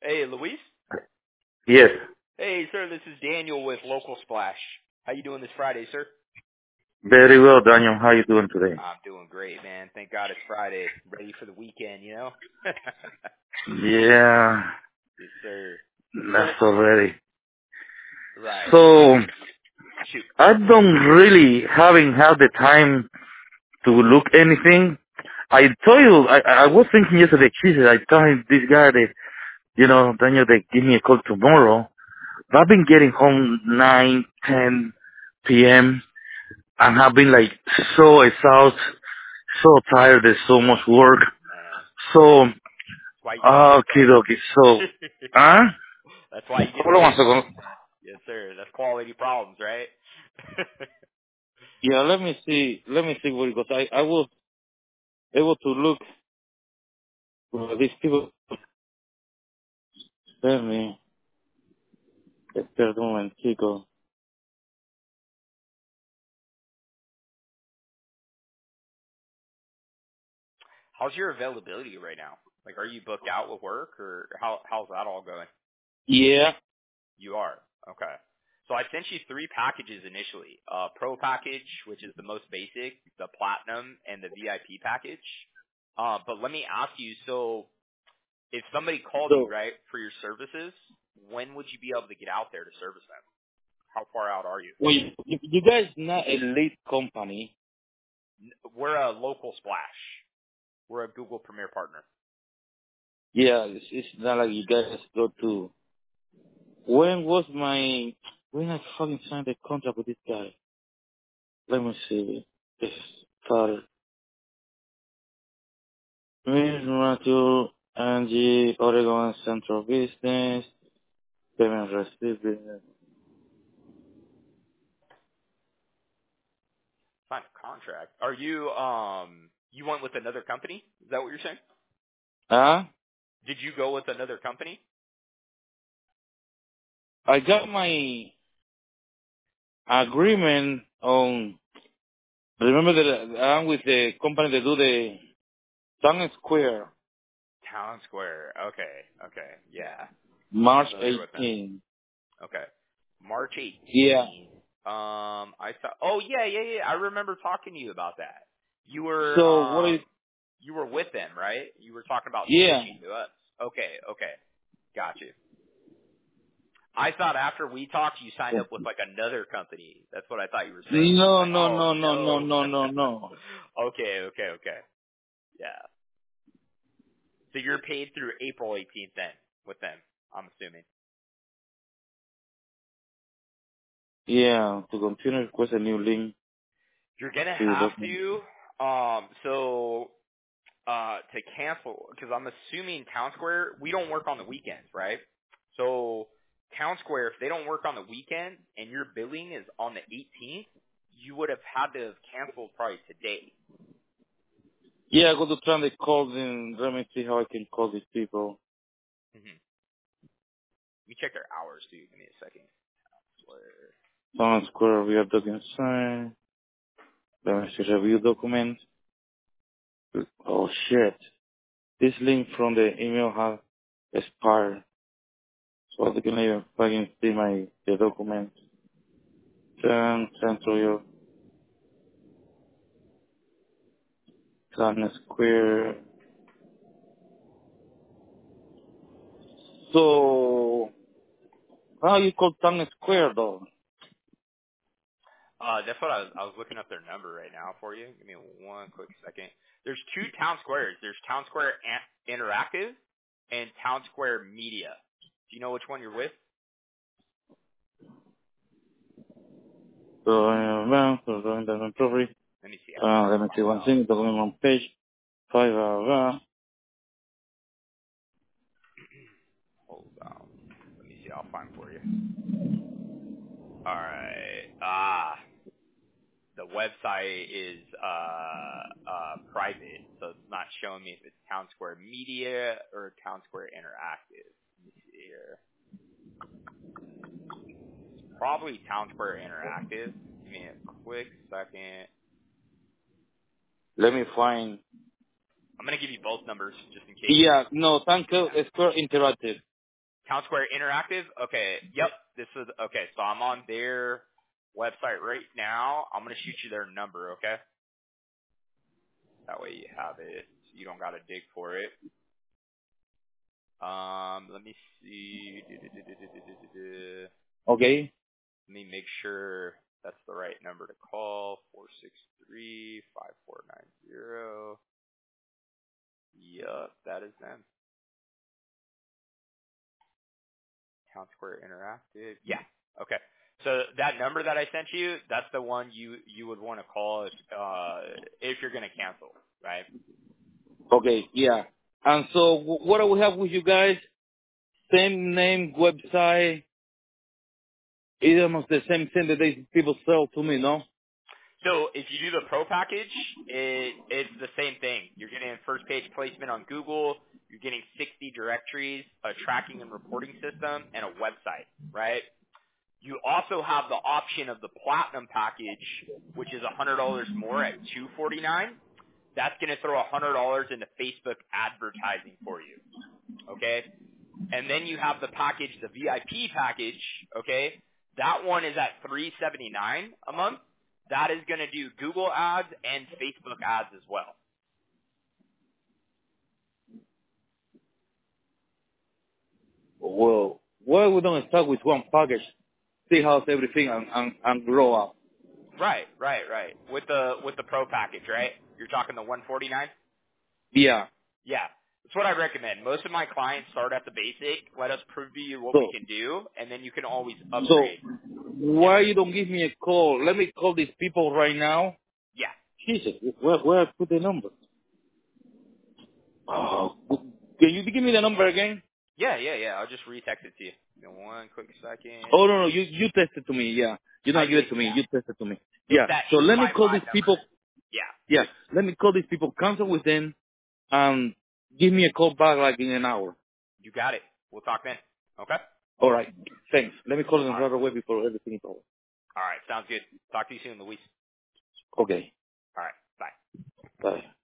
Hey, Luis. Yes. Hey, sir. This is Daniel with Local Splash. How you doing this Friday, sir? Very well, Daniel. How you doing today? I'm doing great, man. Thank God it's Friday. Ready for the weekend, you know? Yeah, Yes, sir. that's already. Right. So, Shoot. I don't really haven't had the time to look anything. I told you, I was thinking yesterday, Jesus, I told this guy that, Daniel, they give me a call tomorrow. I've been getting home 9, 10 p.m. and I've been like so exhausted, so tired, there's so much work. Man. So, That's why you get booked okay, calls. okay, so, huh? That's why you get Hold on one booked second. calls, man. Yes, sir. That's quality problems, right? Yeah, let me see what it goes. I was able to look these people send me. Espera un momentico. How's your availability right now? Like, are you booked out with work, or how's that all going? Yeah. You are. Okay. So I sent you 3 packages initially. Pro package, which is the most basic, the platinum, and the VIP package. But let me ask you, so if somebody called you, So, right, for your services, when would you be able to get out there to service them? How far out are you? well, you guys not a lead company. We're a local splash. We're a Google Premier partner. Yeah, it's not like you guys go to. When I fucking signed the contract with this guy? Let me see. It's started. Miss Matthew, Angie, Oregon Central Business, payment receipt. Sign a contract. Are you, you went with another company? Is that what you're saying? Huh? Did you go with another company? I got my agreement on. Remember that I'm with the company that do the Town Square, Town Square. Okay. Okay. Yeah. I'm March familiar with them. 18. Okay. March Yeah. 18th. I thought. Oh yeah, yeah, yeah. I remember talking to you about that. You were So what is? you were with them, right? You were talking about Yeah. switching to us. Okay. Okay. Got you. I thought after we talked, you signed up with like another company. That's what I thought you were saying. I'm No, like, no, oh no, no, no, no. no, no, no. Okay. Okay. Okay. Yeah. So you're paid through April 18th then with them. I'm assuming. Yeah. To continue, request a new link You're gonna to the have document. to. To cancel, because I'm assuming Town Square, we don't work on the weekends, right? So Town Square, if they don't work on the weekend and your billing is on the 18th, you would have had to have canceled probably today. Yeah, I go to try the calls and let me see how I can call these people. Mm-hmm. Let me check their hours, too. Give me a second. Square. Town Square, we have document sign. Let me see review document. Oh shit. This link from the email has expired. So I can even fucking see the document. Send to your Town Square. So, how you call Town Square though? That's what I was looking up their number right now for you. Give me one quick second. There's 2 Town Squares. There's Town Square Interactive and Town Square Media. Do you know which one you're with? So, document property. Let me see. I can Let probably me see find one out. thing. Document on page 5. Hold on. Let me see. I'll find for you. All right. Ah, the website is private, so it's not showing me if it's Town Square Media or Town Square Interactive. Let me see here. Probably Town Square Interactive. Give me a quick second. Let me find. I'm gonna give you both numbers just in case. Yeah, no, Town Yeah. Square Interactive. Town Square Interactive? Okay, yep, this is, okay, so I'm on their website right now. I'm going to shoot you their number, okay? That way you have it, so you don't got to dig for it. Let me see. Okay. Let me make sure that's the right number to call. 463-5490. Yup, that is them. Town Square Interactive. Yeah. Okay. So that number that I sent you, that's the one you would want to call if you're going to cancel, right? Okay, yeah. And so what do we have with you guys? Same name, website, it's almost the same thing that people sell to me, no? So if you do the pro package, it's the same thing. You're getting first page placement on Google. You're getting 60 directories, a tracking and reporting system, and a website, right? You also have the option of the platinum package, which is $100 more at $249. That's going to throw $100 into Facebook advertising for you. Okay? And then you have the package, the VIP package, okay? That one is at $379 a month. That is going to do Google ads and Facebook ads as well. Well, why we don't start with one package, see how's everything and grow up? Right. With the pro package, right? You're talking the 149? Yeah. Yeah. That's what I recommend. Most of my clients start at the basic. Let us prove to you what So, we can do, and then you can always so upgrade. why you don't give me a call? Let me call these people right now. Yeah. Jesus, where I put the number? Oh, can you give me the number again? Yeah. I'll just retext it to you. Give me one quick second. Oh no, you text it to me. Yeah, you I don't give did, it to me. yeah. You text it to me. It's Yeah. that So let me call 855 these people. number. Yeah. Yeah, let me call these people. Cancel with them, and give me a call back like in an hour. You got it. We'll talk then. Okay? All right. Thanks. Let me call them All right. right away before everything is over. All right. Sounds good. Talk to you soon, Luis. Okay. All right. Bye. Bye.